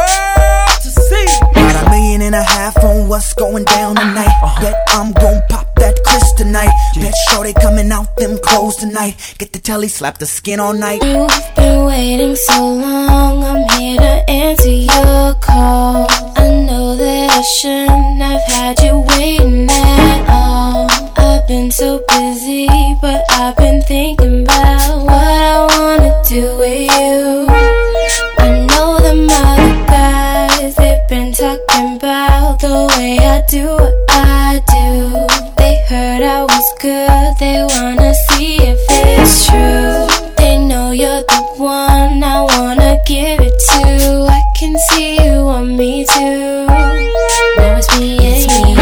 world to see. Got $1.5 million on what's going down tonight. Bet I'm gon' pop that Chris tonight. Bet sure they coming out them clothes tonight. Get the telly, slap the skin all night. You've been waiting so long, I'm here to answer your call. I know that I shouldn't have had you waiting at all. I've been so busy, but I've been thinking about what I wanna do with you. I know them other guys, they've been talking about the way I do what I do. They heard I was good, they wanna see if it's true. They know you're the one I wanna give it to. I can see you want me too. Now it's me and you.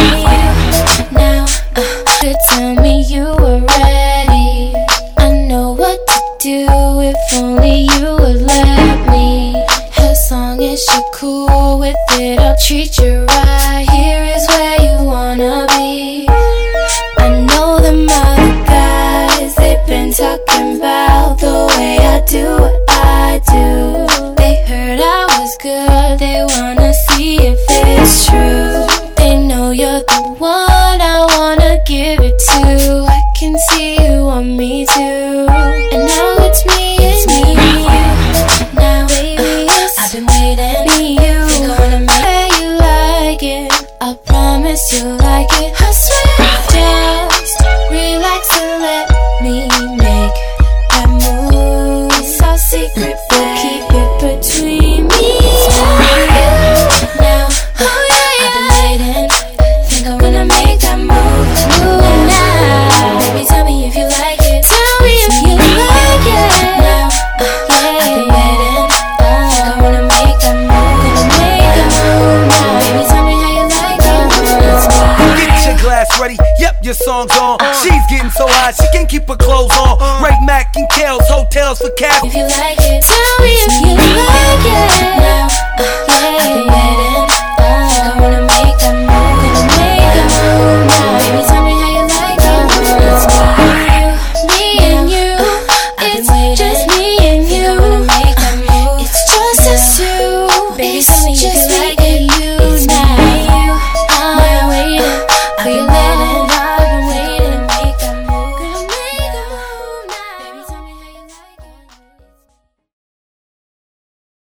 Now, tell me you were ready. I know what to do if only you would let me. As long as you're cool with it, I'll treat you right. Here is where you wanna be. I know them other guys, they've been talking about the way I do what I do. They heard I was good, they wanna see if it's true. They know you're the one I wanna give it to. I can see you want me too. And now it's me and me. Now baby, I've been waiting for you. Gonna make you like it. I promise you'll like it. I swear, just relax and let me make that move. It's our secret, but keep it between me and you. Now, I've been waiting. Think I'm gonna make that move. And now, baby, tell me if you like it. Tell me if you like it. Now, I've been waiting. Think I'm gonna make that move. Gonna make that move now. Baby, tell me how you like it. It's me. Get your glass ready, yep, your song's on. She's getting so hot, she can't keep her clothes on. Right Mac and Kels, hotels for cash. If you like it, tell me if you like it.